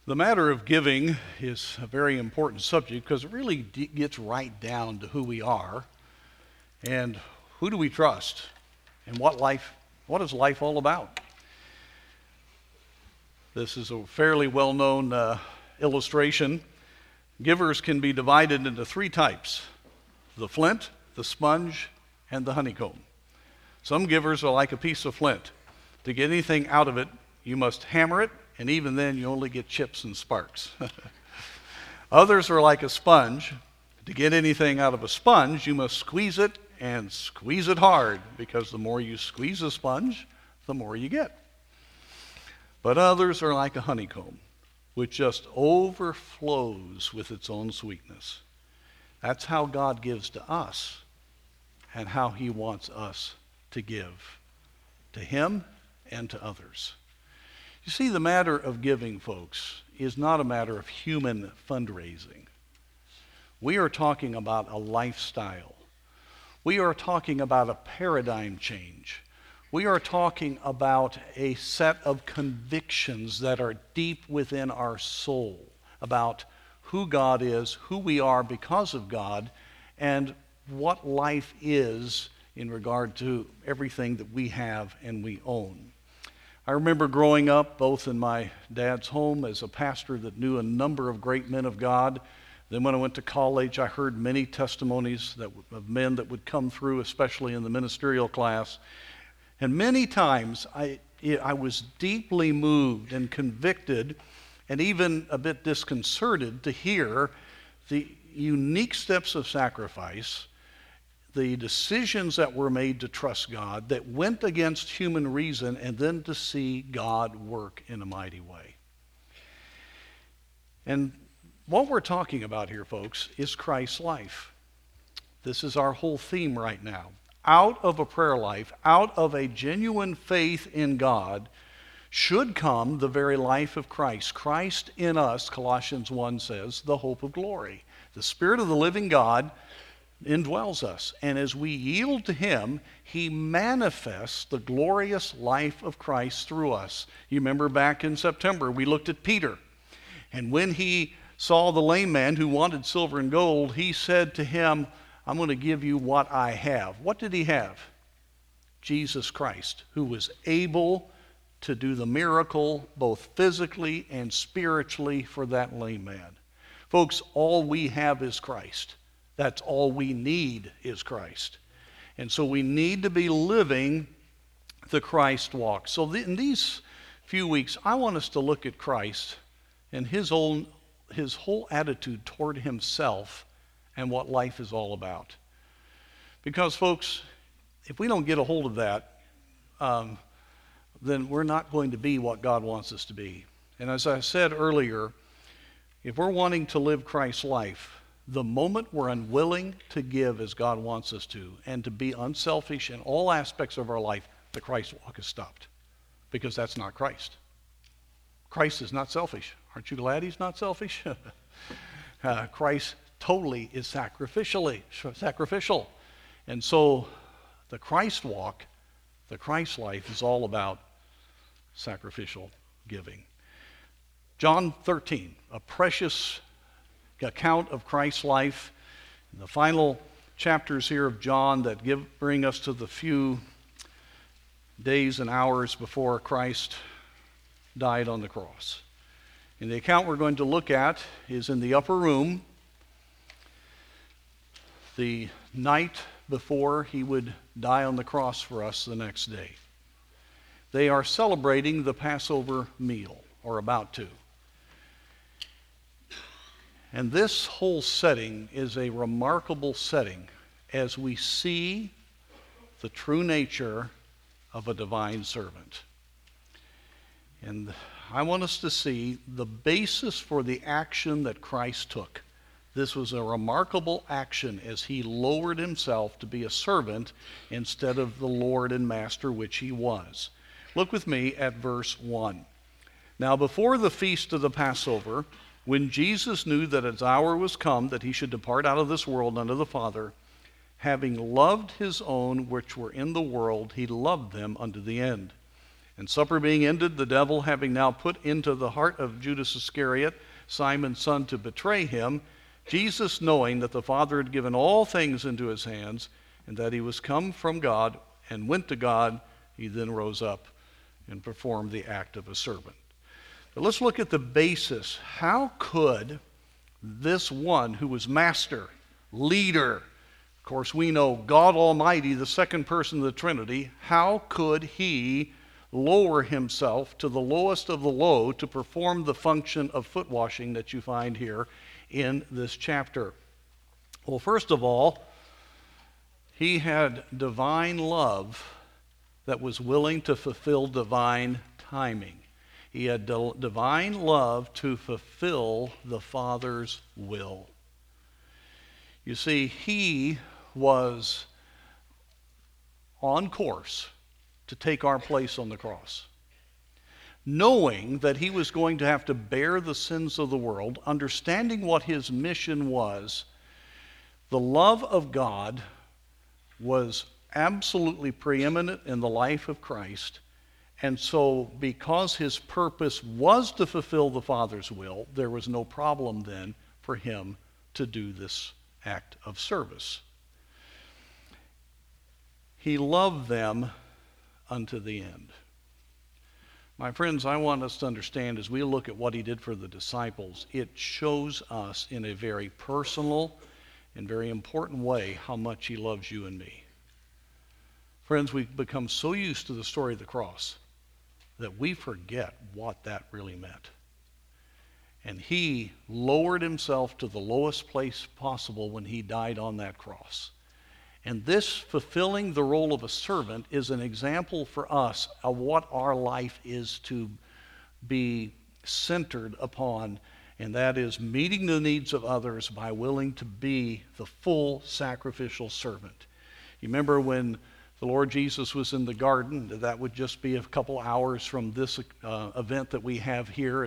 The matter of giving is a very important subject because it really gets right down to who we are and who do we trust and what is life all about. This is a fairly well-known illustration. Givers can be divided into three types: the flint, the sponge, and the honeycomb. Some givers are like a piece of flint. To get anything out of it, you must hammer it, and even then you only get chips and sparks. Others are like a sponge. To get anything out of a sponge, you must squeeze it and squeeze it hard, because the more you squeeze a sponge, the more you get. But others are like a honeycomb, which just overflows with its own sweetness. That's how God gives to us and how he wants us to give to him and to others. You see, the matter of giving, folks, is not a matter of human fundraising. We are talking about a lifestyle. We are talking about a paradigm change. We are talking about a set of convictions that are deep within our soul about who God is, who we are because of God, and what life is in regard to everything that we have and we own. I remember growing up both in my dad's home as a pastor that knew a number of great men of God. Then when I went to college, I heard many testimonies of men that would come through, especially in the ministerial class. And many times I was deeply moved and convicted and even a bit disconcerted to hear the unique steps of sacrifice, the decisions that were made to trust God that went against human reason, and then to see God work in a mighty way. And what we're talking about here, folks, is Christ's life. This is our whole theme right now. Out of a prayer life, out of a genuine faith in God, should come the very life of Christ. Christ in us, Colossians 1 says, the hope of glory. The Spirit of the living God indwells us, and as we yield to him, he manifests the glorious life of Christ through us. You remember back in September we looked at Peter, and when he saw the lame man who wanted silver and gold, he said to him, I'm going to give you what I have. What did he have? Jesus Christ, who was able to do the miracle both physically and spiritually for that lame man. Folks, all we have is Christ. That's all we need is Christ. And so we need to be living the Christ walk. So in these few weeks, I want us to look at Christ and his whole attitude toward himself and what life is all about. Because, folks, if we don't get a hold of that, then we're not going to be what God wants us to be. And as I said earlier, if we're wanting to live Christ's life, the moment we're unwilling to give as God wants us to and to be unselfish in all aspects of our life, the Christ walk is stopped, because that's not Christ. Christ is not selfish. Aren't you glad he's not selfish? Christ totally is sacrificial. And so the Christ walk, the Christ life is all about sacrificial giving. John 13, a precious account of Christ's life. In the final chapters here of John that bring us to the few days and hours before Christ died on the cross. And the account we're going to look at is in the upper room, the night before he would die on the cross for us the next day. They are celebrating the Passover meal, or about to. And this whole setting is a remarkable setting as we see the true nature of a divine servant. And I want us to see the basis for the action that Christ took. This was a remarkable action as he lowered himself to be a servant instead of the Lord and Master which he was. Look with me at verse 1. Now before the feast of the Passover, when Jesus knew that his hour was come that he should depart out of this world unto the Father, having loved his own which were in the world, he loved them unto the end. And supper being ended, the devil having now put into the heart of Judas Iscariot, Simon's son, to betray him, Jesus, knowing that the Father had given all things into his hands, and that he was come from God and went to God, he then rose up and performed the act of a servant. But let's look at the basis. How could this one who was master, leader, of course we know God Almighty, the second person of the Trinity, how could he lower himself to the lowest of the low to perform the function of foot washing that you find here in this chapter? Well, first of all, he had divine love that was willing to fulfill divine timing. He had divine love to fulfill the Father's will. You see, he was on course to take our place on the cross. Knowing that he was going to have to bear the sins of the world, understanding what his mission was, the love of God was absolutely preeminent in the life of Christ. And so, because his purpose was to fulfill the Father's will, there was no problem then for him to do this act of service. He loved them unto the end. My friends, I want us to understand as we look at what he did for the disciples, it shows us in a very personal and very important way how much he loves you and me. Friends, we've become so used to the story of the cross that we forget what that really meant. And he lowered himself to the lowest place possible when he died on that cross. And this fulfilling the role of a servant is an example for us of what our life is to be centered upon, and that is meeting the needs of others by willing to be the full sacrificial servant. You remember when the Lord Jesus was in the garden? That would just be a couple hours from this event that we have here,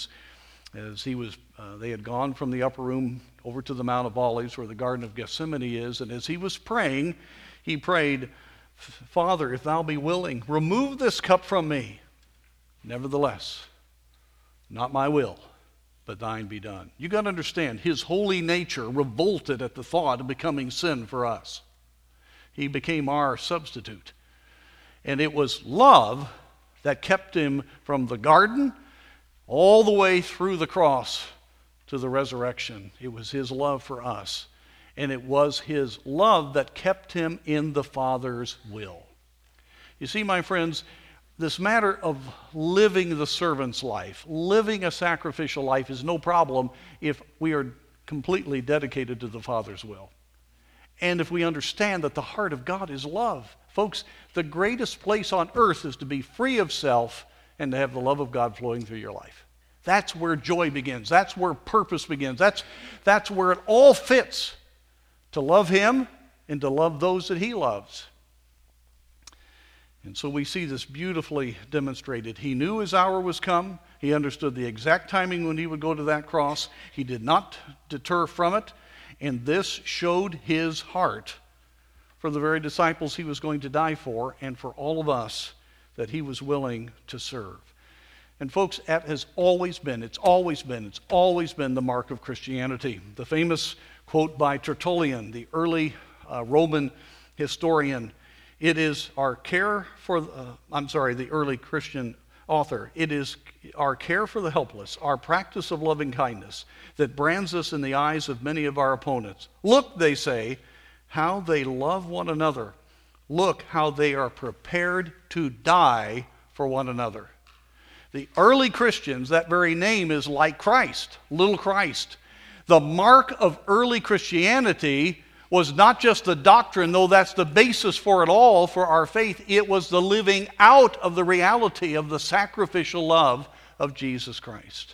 they had gone from the upper room over to the Mount of Olives where the Garden of Gethsemane is, and as he was praying, he prayed, "Father, if thou be willing, remove this cup from me. Nevertheless, not my will, but thine be done." You got to understand, his holy nature revolted at the thought of becoming sin for us. He became our substitute. And it was love that kept him from the garden all the way through the cross to the resurrection. It was his love for us. And it was his love that kept him in the Father's will. You see, my friends, this matter of living the servant's life, living a sacrificial life, is no problem if we are completely dedicated to the Father's will. And if we understand that the heart of God is love. Folks, the greatest place on earth is to be free of self and to have the love of God flowing through your life. That's where joy begins. That's where purpose begins. That's where it all fits, to love him and to love those that he loves. And so we see this beautifully demonstrated. He knew his hour was come. He understood the exact timing when he would go to that cross. He did not deter from it. And this showed his heart for the very disciples he was going to die for, and for all of us that he was willing to serve. And folks, that has always been the mark of Christianity. The famous quote by Tertullian, the early Roman historian, it is our care for, the early Christian author, it is our care for the helpless, our practice of loving kindness, that brands us in the eyes of many of our opponents. Look, they say, how they love one another. Look how they are prepared to die for one another. The early Christians, that very name is like Christ, little Christ. The mark of early Christianity was not just the doctrine, though that's the basis for it all, for our faith. It was the living out of the reality of the sacrificial love of Jesus Christ.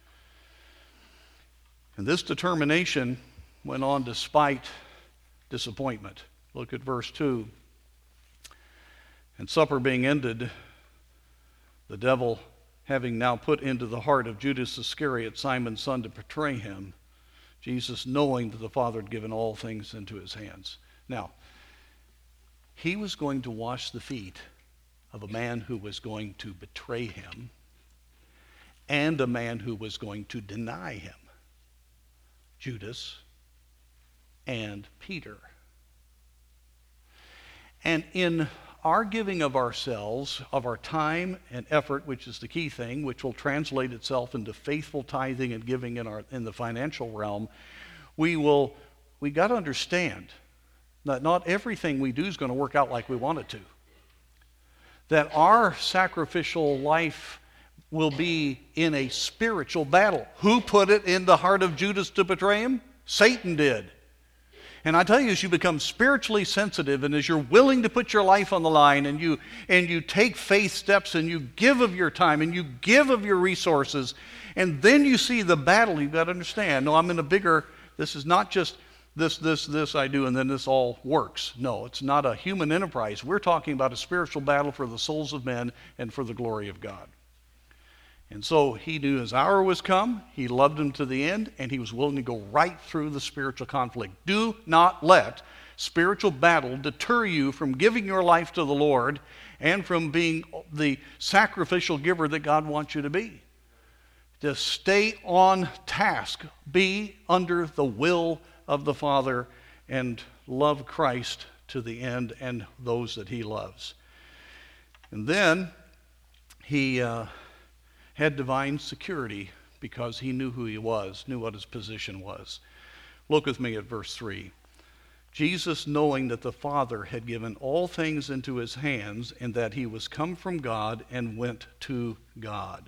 And this determination went on despite disappointment. Look at verse 2. And supper being ended, the devil having now put into the heart of Judas Iscariot, Simon's son, to betray him, Jesus, knowing that the Father had given all things into his hands. Now, he was going to wash the feet of a man who was going to betray him and a man who was going to deny him, Judas and Peter. And in our giving of ourselves, of our time and effort, which is the key thing, which will translate itself into faithful tithing and giving in the financial realm, we got to understand that not everything we do is going to work out like we want it to. That our sacrificial life will be in a spiritual battle. Who put it in the heart of Judas to betray him? Satan did. And I tell you, as you become spiritually sensitive and as you're willing to put your life on the line and you take faith steps and you give of your time and you give of your resources, and then you see the battle, you've got to understand, no, I'm in a bigger, this is not just this I do and then this all works. No, it's not a human enterprise. We're talking about a spiritual battle for the souls of men and for the glory of God. And so he knew his hour was come, he loved him to the end, and he was willing to go right through the spiritual conflict. Do not let spiritual battle deter you from giving your life to the Lord and from being the sacrificial giver that God wants you to be. Just stay on task. Be under the will of the Father and love Christ to the end and those that he loves. And then he had divine security because he knew who he was, knew what his position was. Look with me at verse 3. Jesus, knowing that the Father had given all things into his hands and that he was come from God and went to God.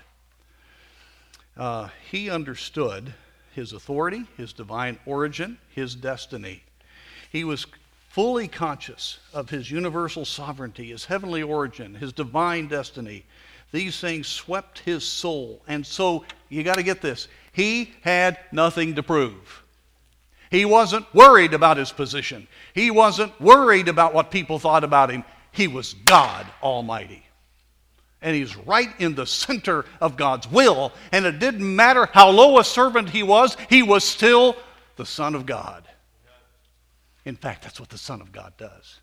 He understood his authority, his divine origin, his destiny. He was fully conscious of his universal sovereignty, his heavenly origin, his divine destiny. These things swept his soul. And so, you got to get this, he had nothing to prove. He wasn't worried about his position. He wasn't worried about what people thought about him. He was God Almighty. And he's right in the center of God's will. And it didn't matter how low a servant he was still the Son of God. In fact, that's what the Son of God does.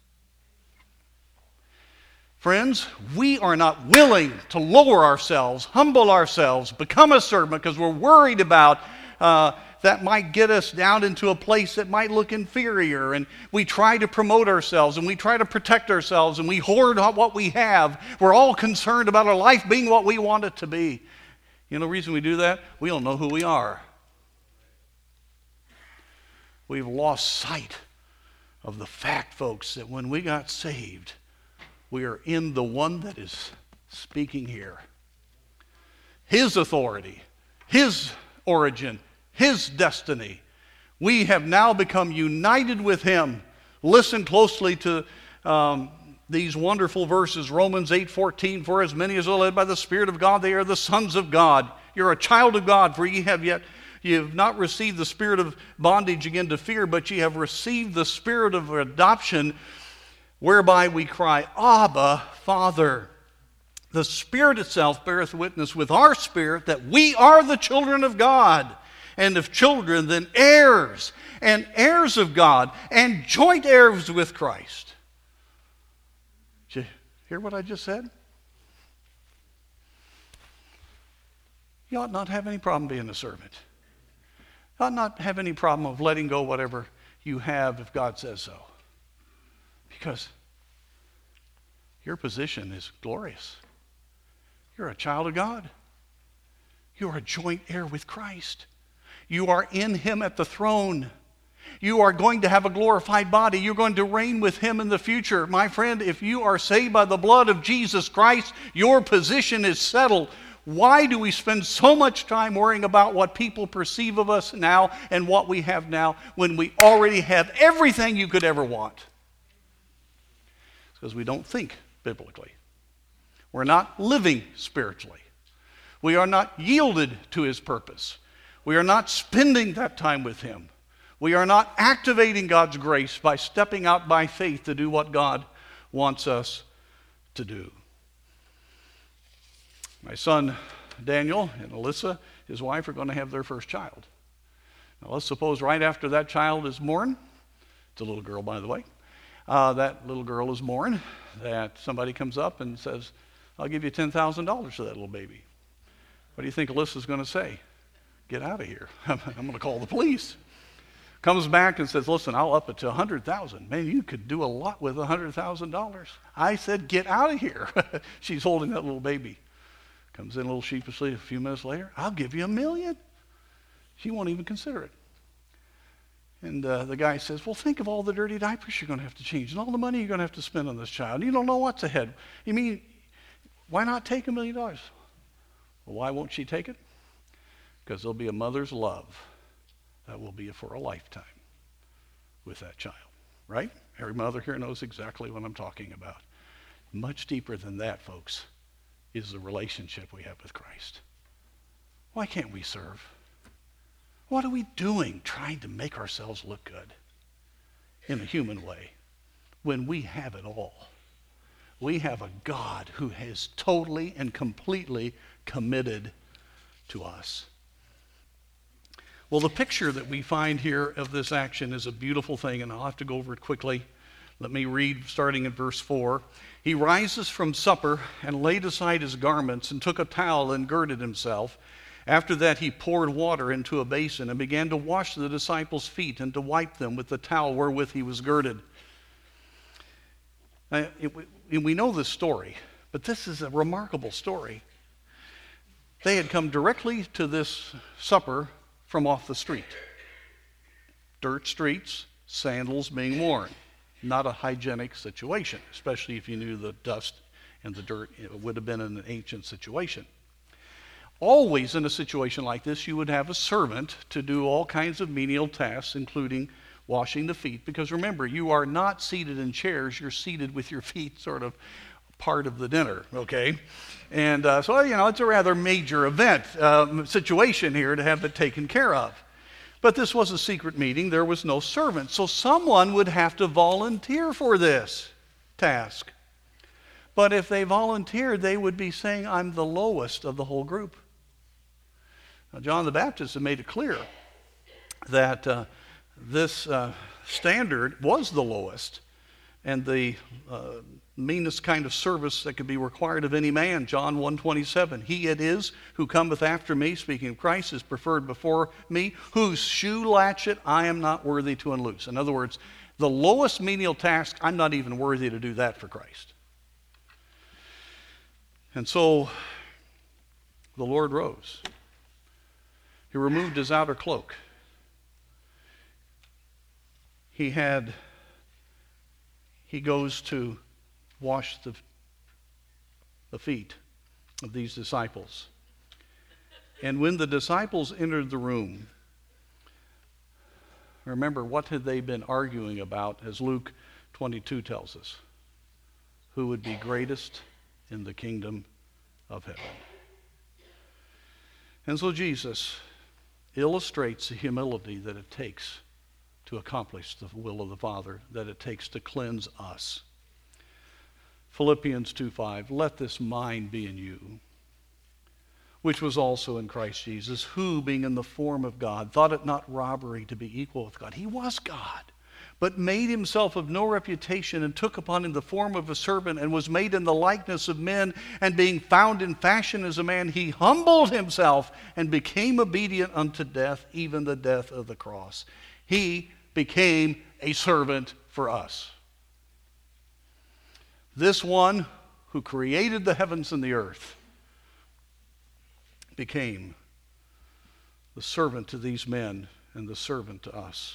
Friends, we are not willing to lower ourselves, humble ourselves, become a servant because we're worried about that might get us down into a place that might look inferior. And we try to promote ourselves and we try to protect ourselves and we hoard what we have. We're all concerned about our life being what we want it to be. You know the reason we do that? We don't know who we are. We've lost sight of the fact, folks, that when we got saved, we are in the one that is speaking here. His authority, his origin, his destiny. We have now become united with him. Listen closely to these wonderful verses. Romans 8:14, for as many as are led by the Spirit of God, they are the sons of God. You're a child of God, for ye have not received the spirit of bondage again to fear, but ye have received the spirit of adoption, whereby we cry, Abba, Father. The Spirit itself beareth witness with our spirit that we are the children of God. And if children, then heirs, and heirs of God, and joint heirs with Christ. Did you hear what I just said? You ought not have any problem being a servant. You ought not have any problem of letting go whatever you have if God says so. Because your position is glorious. You're a child of God. You are a joint heir with Christ. You are in him at the throne. You are going to have a glorified body. You're going to reign with him in the future. My friend, if you are saved by the blood of Jesus Christ, your position is settled. Why do we spend so much time worrying about what people perceive of us now and what we have now when we already have everything you could ever want? Because we don't think biblically. We're not living spiritually. We are not yielded to his purpose. We are not spending that time with him. We are not activating God's grace by stepping out by faith to do what God wants us to do. My son Daniel and Alyssa, his wife, are going to have their first child. Now let's suppose right after that child is born, it's a little girl by the way, that little girl is born, that somebody comes up and says, I'll give you $10,000 for that little baby. What do you think Alyssa's going to say? Get out of here. I'm going to call the police. Comes back and says, listen, I'll up it to $100,000. Man, you could do a lot with $100,000. I said, get out of here. She's holding that little baby. Comes in a little sheepishly a few minutes later. I'll give you $1 million. She won't even consider it. And the guy says, well, think of all the dirty diapers you're going to have to change and all the money you're going to have to spend on this child. You don't know what's ahead. You mean, why not take $1 million? Well, why won't she take it? Because there'll be a mother's love that will be for a lifetime with that child, right? Every mother here knows exactly what I'm talking about. Much deeper than that, folks, is the relationship we have with Christ. Why can't we serve? What are we doing trying to make ourselves look good in a human way when we have it all? We have a God who has totally and completely committed to us. Well, the picture that we find here of this action is a beautiful thing, and I'll have to go over it quickly. Let me read starting in verse 4. He rises from supper and laid aside his garments and took a towel and girded himself. After that, he poured water into a basin and began to wash the disciples' feet and to wipe them with the towel wherewith he was girded. Now, we know this story, but this is a remarkable story. They had come directly to this supper from off the street. Dirt streets, sandals being worn. Not a hygienic situation, especially if you knew the dust and the dirt. It would have been an ancient situation. Always in a situation like this, you would have a servant to do all kinds of menial tasks, including washing the feet. Because remember, you are not seated in chairs, you're seated with your feet sort of part of the dinner, okay? And so, it's a rather major event situation here to have it taken care of. But this was a secret meeting. There was no servant. So someone would have to volunteer for this task. But if they volunteered, they would be saying, I'm the lowest of the whole group. Now, John the Baptist had made it clear that this standard was the lowest and the meanest kind of service that could be required of any man. John 1:27, he it is who cometh after me, speaking of Christ, is preferred before me, whose shoe latchet I am not worthy to unloose. In other words, the lowest menial task, I'm not even worthy to do that for Christ. And so the Lord rose. He removed his outer cloak. He goes to wash the feet of these disciples. And when the disciples entered the room, remember, what had they been arguing about, as Luke 22 tells us? Who would be greatest in the kingdom of heaven? And so Jesus illustrates the humility that it takes to accomplish the will of the Father, that it takes to cleanse us. Philippians 2:5, let this mind be in you, which was also in Christ Jesus, who, being in the form of God, thought it not robbery to be equal with God. He was God, but made himself of no reputation, and took upon him the form of a servant, and was made in the likeness of men, and being found in fashion as a man, he humbled himself and became obedient unto death, even the death of the cross. He became a servant for us. This one who created the heavens and the earth became the servant to these men and the servant to us.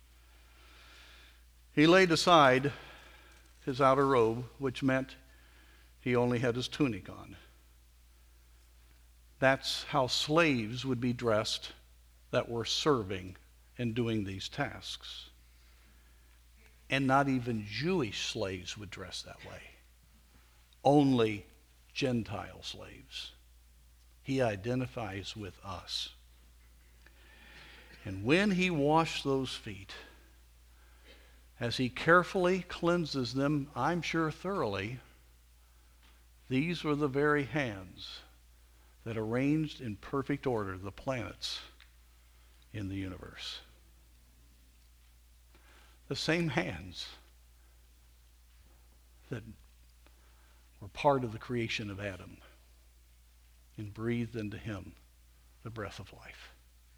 He laid aside his outer robe, which meant he only had his tunic on. That's how slaves would be dressed that were serving and doing these tasks. And not even Jewish slaves would dress that way. Only Gentile slaves. He identifies with us. And when he washed those feet, as he carefully cleanses them, I'm sure thoroughly, these were the very hands that arranged in perfect order the planets in the universe. The same hands that were part of the creation of Adam and breathed into him the breath of life.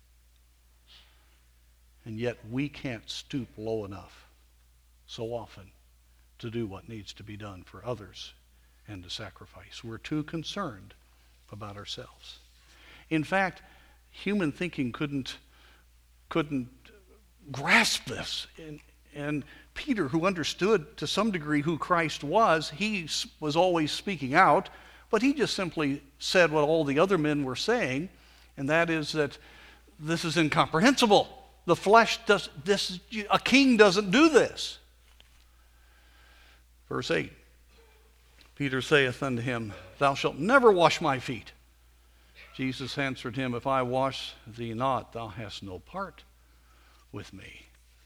And yet we can't stoop low enough so often to do what needs to be done for others and to sacrifice. We're too concerned about ourselves. In fact, human thinking couldn't grasp this. And Peter, who understood to some degree who Christ was, he was always speaking out, but he just simply said what all the other men were saying, and that is that this is incomprehensible. The flesh does this. A king doesn't do this. Verse 8, Peter saith unto him, Thou shalt never wash my feet. Jesus answered him, If I wash thee not, thou hast no part with me.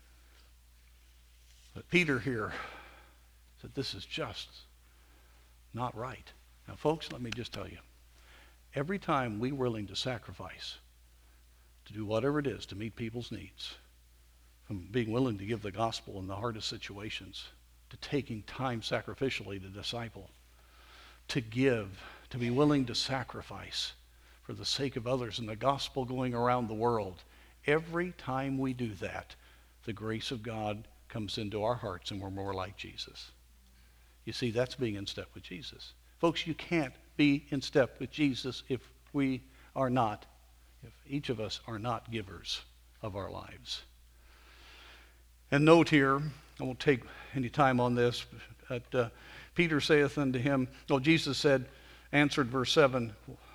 But Peter here said, this is just not right. Now, folks, let me just tell you, every time we're willing to sacrifice, to do whatever it is to meet people's needs, from being willing to give the gospel in the hardest situations, to taking time sacrificially to disciple, to give, to be willing to sacrifice for the sake of others and the gospel going around the world. Every time we do that, the grace of God comes into our hearts and we're more like Jesus. You see, that's being in step with Jesus. Folks, you can't be in step with Jesus if each of us are not givers of our lives. And note here, I won't take any time on this, but Peter saith unto him, Jesus said, answered verse 7,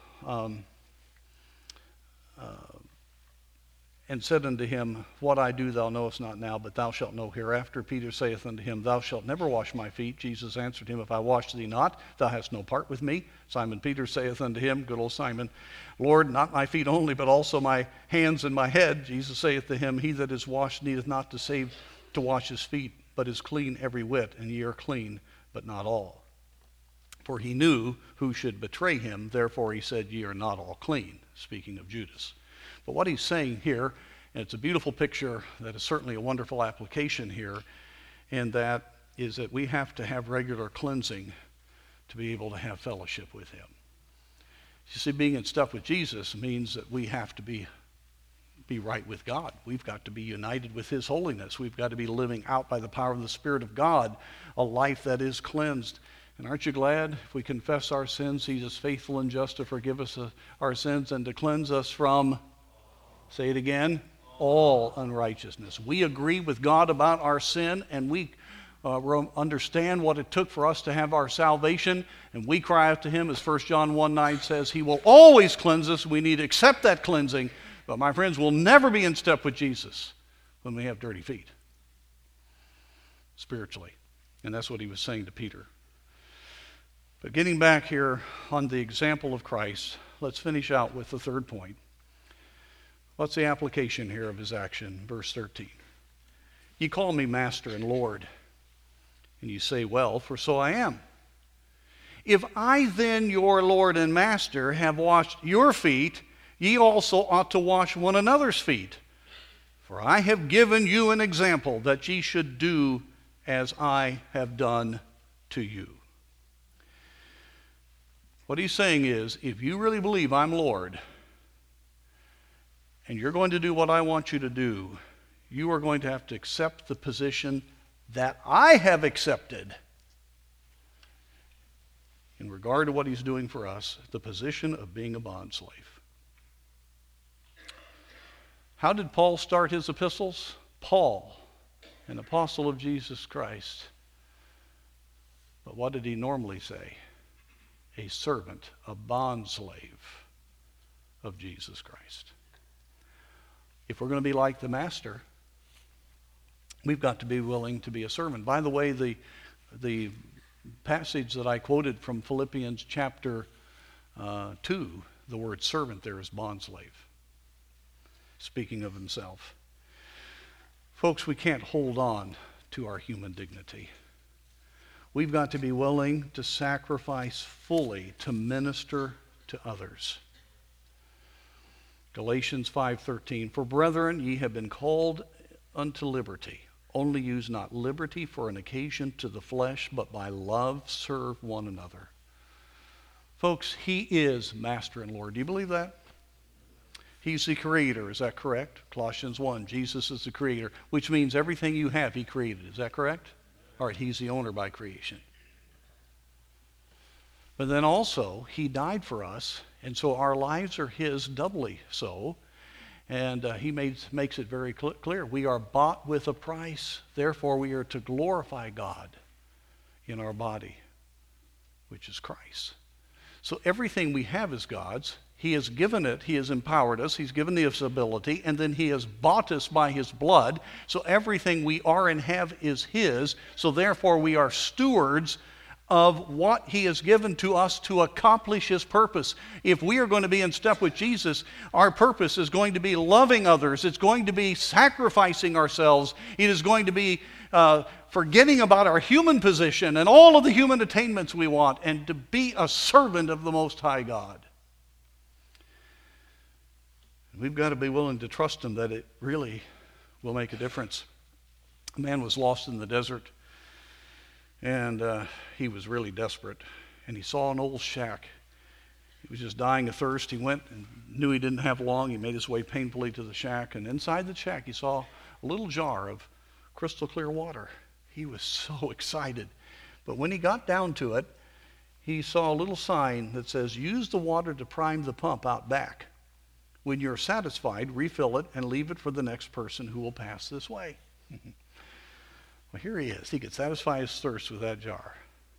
and said unto him, What I do thou knowest not now, but thou shalt know hereafter. Peter saith unto him, Thou shalt never wash my feet. Jesus answered him, If I wash thee not, thou hast no part with me. Simon Peter saith unto him, good old Simon, Lord, not my feet only, but also my hands and my head. Jesus saith to him, He that is washed needeth not to save to wash his feet, but is clean every whit, and ye are clean, but not all. For he knew who should betray him, therefore he said, Ye are not all clean, speaking of Judas. But what he's saying here, and it's a beautiful picture that is certainly a wonderful application here, and that is that we have to have regular cleansing to be able to have fellowship with him. You see, being in step with Jesus means that we have to be right with God. We've got to be united with his holiness. We've got to be living out by the power of the Spirit of God a life that is cleansed. And aren't you glad if we confess our sins, he is faithful and just to forgive us our sins and to cleanse us from, say it again, all unrighteousness. We agree with God about our sin, and we understand what it took for us to have our salvation, and we cry out to him, as 1 John 1:9 says, he will always cleanse us. We need to accept that cleansing. But my friends, we'll never be in step with Jesus when we have dirty feet, spiritually. And that's what he was saying to Peter. But getting back here on the example of Christ, let's finish out with the third point. What's the application here of his action? Verse 13. Ye call me Master and Lord, and you say, Well, for so I am. If I then, your Lord and Master, have washed your feet, ye also ought to wash one another's feet. For I have given you an example that ye should do as I have done to you. What he's saying is, if you really believe I'm Lord, and you're going to do what I want you to do, you are going to have to accept the position that I have accepted in regard to what he's doing for us, the position of being a bondslave. How did Paul start his epistles? Paul, an apostle of Jesus Christ. But what did he normally say? A servant, a bondslave of Jesus Christ. If we're going to be like the Master, we've got to be willing to be a servant. By the way, the passage that I quoted from Philippians chapter 2, the word servant there is bondslave, speaking of himself. Folks, we can't hold on to our human dignity. We've got to be willing to sacrifice fully to minister to others. Galatians 5:13, For brethren, ye have been called unto liberty. Only use not liberty for an occasion to the flesh, but by love serve one another. Folks, he is Master and Lord. Do you believe that? He's the creator. Is that correct? Colossians 1, Jesus is the creator, which means everything you have, he created. Is that correct? All right, he's the owner by creation. But then also, he died for us, and so our lives are his doubly so. And he makes it very clear. We are bought with a price. Therefore, we are to glorify God in our body, which is Christ. So everything we have is God's. He has given it. He has empowered us. He's given us ability. And then he has bought us by his blood. So everything we are and have is his. So therefore, we are stewards of what he has given to us to accomplish his purpose. If we are going to be in step with Jesus, our purpose is going to be loving others. It's going to be sacrificing ourselves. It is going to be forgetting about our human position and all of the human attainments we want, and to be a servant of the Most High God. We've got to be willing to trust him that it really will make a difference. A man was lost in the desert. And he was really desperate. And he saw an old shack. He was just dying of thirst. He went and knew he didn't have long. He made his way painfully to the shack. And inside the shack, he saw a little jar of crystal clear water. He was so excited. But when he got down to it, he saw a little sign that says, use the water to prime the pump out back. When you're satisfied, refill it and leave it for the next person who will pass this way. Well, here he is. He could satisfy his thirst with that jar.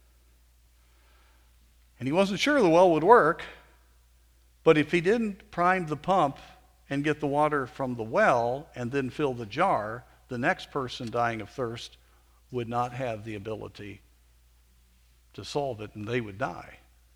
And he wasn't sure the well would work, but if he didn't prime the pump and get the water from the well and then fill the jar, the next person dying of thirst would not have the ability to solve it, and they would die.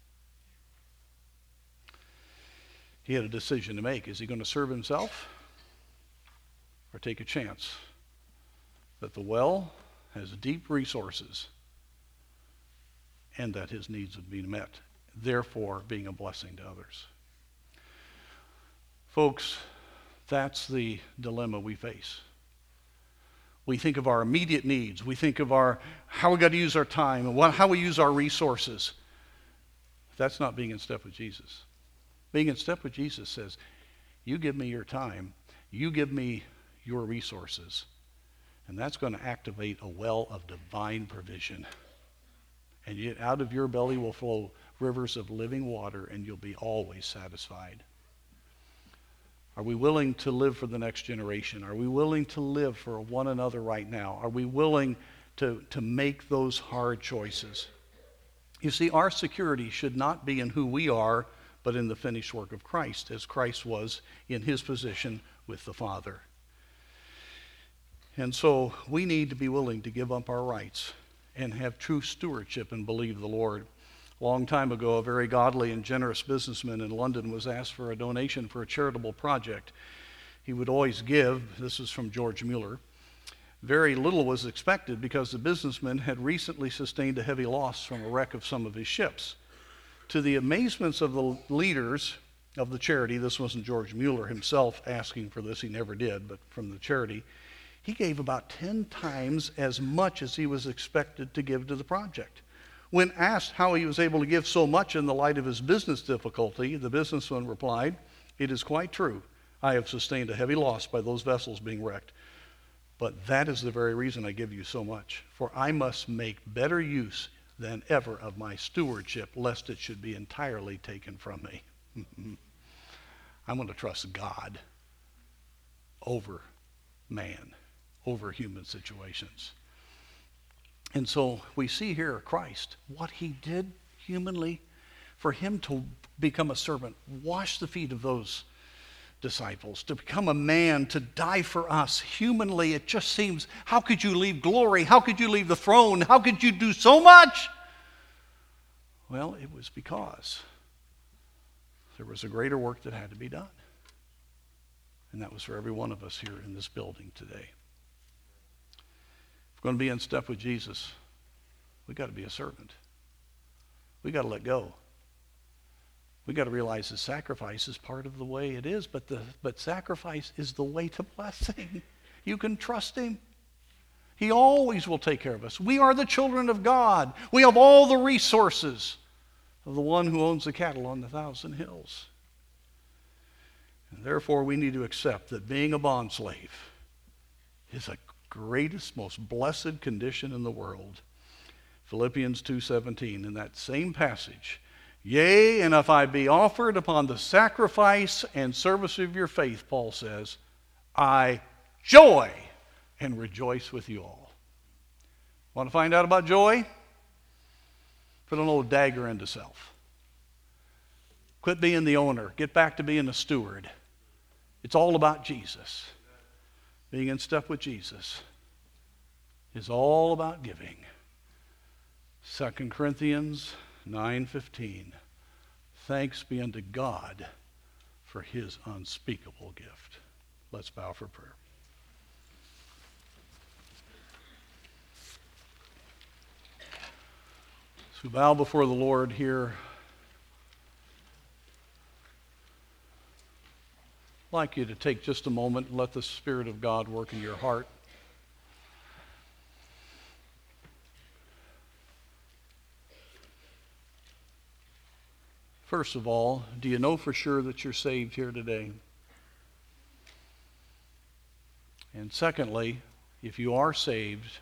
He had a decision to make. Is he going to serve himself or take a chance that the well has deep resources and that his needs would be met, therefore being a blessing to others? Folks, that's the dilemma we face. We think of our immediate needs. We think of how we got to use our time and how we use our resources. That's not being in step with Jesus. Being in step with Jesus says, you give me your time, you give me your resources, and that's going to activate a well of divine provision. And yet out of your belly will flow rivers of living water, and you'll be always satisfied. Are we willing to live for the next generation? Are we willing to live for one another right now? Are we willing to make those hard choices? You see, our security should not be in who we are, but in the finished work of Christ, as Christ was in his position with the Father. And so we need to be willing to give up our rights and have true stewardship and believe the Lord. A long time ago, a very godly and generous businessman in London was asked for a donation for a charitable project. He would always give. This is from George Mueller. Very little was expected because the businessman had recently sustained a heavy loss from a wreck of some of his ships. To the amazements of the leaders of the charity, this wasn't George Mueller himself asking for this, he never did, but from the charity, he gave about 10 times as much as he was expected to give to the project. When asked how he was able to give so much in the light of his business difficulty, the businessman replied, "It is quite true. I have sustained a heavy loss by those vessels being wrecked. But that is the very reason I give you so much, for I must make better use than ever of my stewardship, lest it should be entirely taken from me." I'm going to trust God over man, over human situations. And so we see here Christ, what he did humanly, for him to become a servant, wash the feet of those disciples, to become a man, to die for us humanly. It just seems, how could you leave glory? How could you leave the throne? How could you do so much? Well, it was because there was a greater work that had to be done. And that was for every one of us here in this building today. If we're going to be in step with Jesus, we've got to be a servant. We've got to let go. We've got to realize that sacrifice is part of the way it is, but sacrifice is the way to blessing. You can trust him. He always will take care of us. We are the children of God. We have all the resources of the one who owns the cattle on the 1,000 hills. And therefore, we need to accept that being a bondslave is the greatest, most blessed condition in the world. Philippians 2:17, in that same passage, yea, and if I be offered upon the sacrifice and service of your faith, Paul says, I joy and rejoice with you all. Want to find out about joy? Put an old dagger into self. Quit being the owner. Get back to being a steward. It's all about Jesus. Being in step with Jesus is all about giving. 2 Corinthians 9:15. Thanks be unto God for his unspeakable gift. Let's bow for prayer. As we bow before the Lord here, I'd like you to take just a moment and let the Spirit of God work in your heart. First of all, do you know for sure that you're saved here today? And secondly, if you are saved,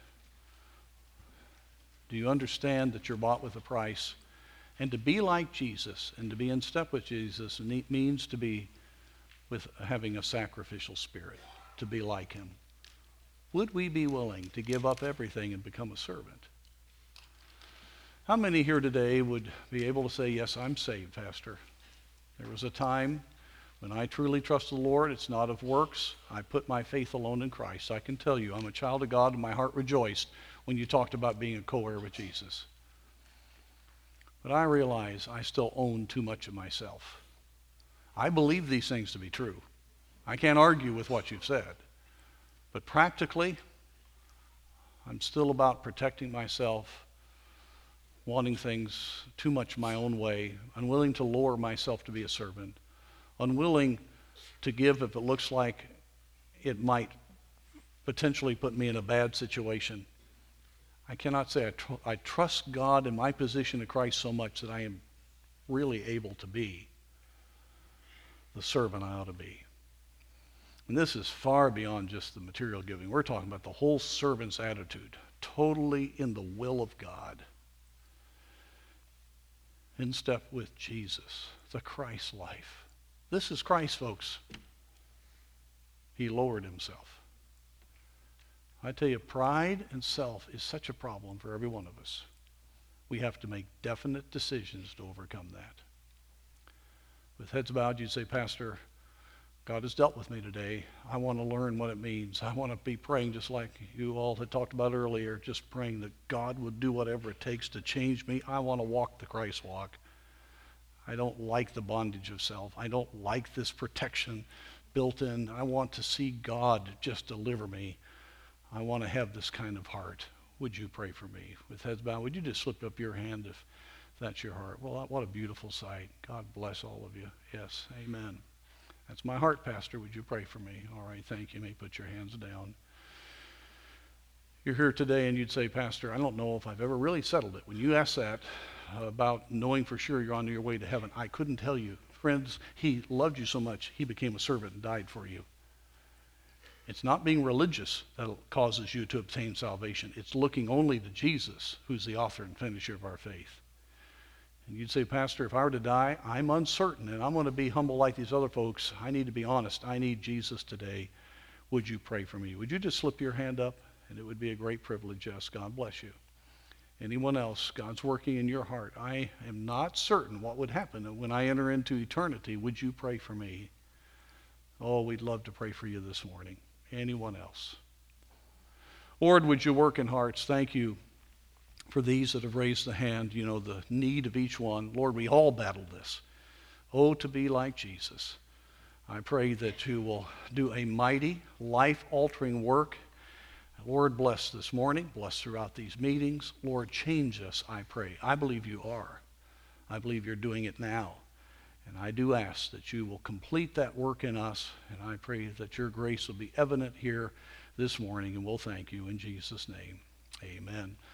do you understand that you're bought with a price? And to be like Jesus and to be in step with Jesus means to be with having a sacrificial spirit, to be like him. Would we be willing to give up everything and become a servant? How many here today would be able to say, yes, I'm saved, Pastor? There was a time when I truly trusted the Lord. It's not of works. I put my faith alone in Christ. I can tell you, I'm a child of God, and my heart rejoiced when you talked about being a co-heir with Jesus. But I realize I still own too much of myself. I believe these things to be true. I can't argue with what you've said. But practically, I'm still about protecting myself, wanting things too much my own way, unwilling to lower myself to be a servant, unwilling to give if it looks like it might potentially put me in a bad situation. I cannot say I trust God in my position in Christ so much that I am really able to be the servant I ought to be. And this is far beyond just the material giving. We're talking about the whole servant's attitude, totally in the will of God, in step with Jesus, the Christ life. This is Christ, folks. He lowered himself. I tell you, pride and self is such a problem for every one of us. We have to make definite decisions to overcome that. With heads bowed, you'd say, Pastor, God has dealt with me today. I want to learn what it means. I want to be praying just like you all had talked about earlier, just praying that God would do whatever it takes to change me. I want to walk the Christ walk. I don't like the bondage of self. I don't like this protection built in. I want to see God just deliver me. I want to have this kind of heart. Would you pray for me? With heads bowed, would you just slip up your hand if that's your heart? Well, what a beautiful sight. God bless all of you. Yes, amen. That's my heart, Pastor. Would you pray for me? All right, thank you. You may put your hands down. You're here today and you'd say, Pastor, I don't know if I've ever really settled it. When you asked that about knowing for sure you're on your way to heaven, I couldn't tell you. Friends, he loved you so much, he became a servant and died for you. It's not being religious that causes you to obtain salvation. It's looking only to Jesus, who's the author and finisher of our faith. And you'd say, Pastor, if I were to die, I'm uncertain, and I'm going to be humble like these other folks. I need to be honest. I need Jesus today. Would you pray for me? Would you just slip your hand up? And it would be a great privilege. Yes, God bless you. Anyone else? God's working in your heart. I am not certain what would happen when I enter into eternity. Would you pray for me? Oh, we'd love to pray for you this morning. Anyone else? Lord, would you work in hearts? Thank you for these that have raised the hand, you know, the need of each one. Lord, we all battle this. Oh, to be like Jesus. I pray that you will do a mighty, life-altering work. Lord, bless this morning. Bless throughout these meetings. Lord, change us, I pray. I believe you are. I believe you're doing it now. And I do ask that you will complete that work in us, and I pray that your grace will be evident here, this morning, and we'll thank you in Jesus' name. Amen.